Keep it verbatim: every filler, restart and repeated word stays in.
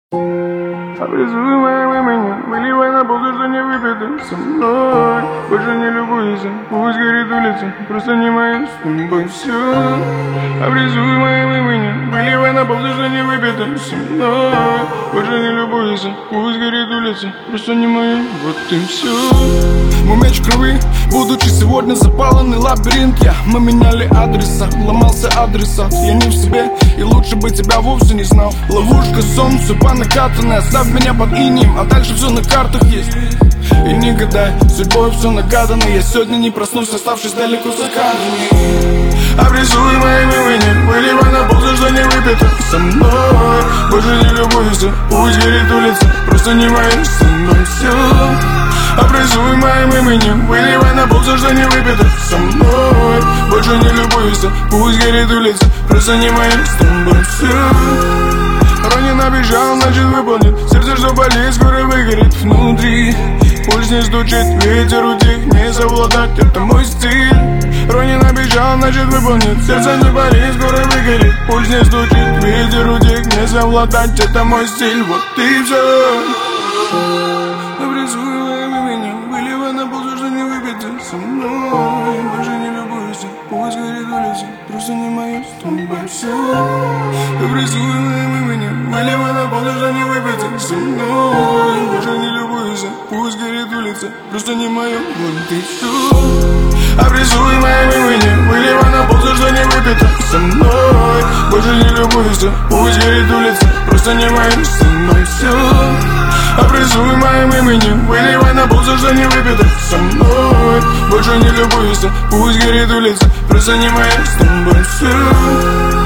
Обрисуй моим именем, выливай на пол то, что не выпито со мной. Больше не любуйся, пусть горит улица, просто не моя с тобой все. Обрисуй моим именем, выливай на пол то, что не выпито со мной. Больше не любуйся, пусть горит улица, просто не моя, вот и все. Мой меч крови, будучи сегодня запаленный лабиринт. Я, мы меняли адреса, ломался адресат. Я не в себе, и лучше бы тебя вовсе не знал. Ловушка, сон, судьба накатанная. Оставь меня под инеем, а дальше все на картах есть. И не гадай, судьбой все нагадано. Я сегодня не проснусь, оставшись далеко за кадрами. Обрисуй моим именем, выливай на пол то, что не выпито со мной. Больше не любуйся, пусть горит улица, просто не моя со мной все. Обрисуй моим именем, выливай на пол то, что не выпито со мной. Больше не любуйся, пусть горит улица, просто не моя с тобой все. Ронин обещал, значит выполнит. Сердце, что болит, скоро выгорит внутри. Пульс не стучит, ветер утих, не совладать, это мой стиль. Ронин обещал, значит выполнит. Сердце не болит, скоро выгорит. Пульс не стучит, ветер утих, не совладать, это мой стиль, вот и все. Обрисуй моим именем, выливай на пол то, что не выпито со мной. Больше не любуйся, пусть горит улица, просто не моя с тобой все. Обрисуй моим именем, выливай на пол то, что не выпито со мной. Больше не любуйся, пусть горит улица, просто не моя, вот и все. Обрисуй моим именем, выливай на пол то, что не выпито со мной. Больше не любуйся, пусть горит улица, просто не моя со мной все. Обрисуй моим именем, выливай на пол то, что не выпито со мной. Больше не любуйся, пусть горит улица, просто не моя с тобой все.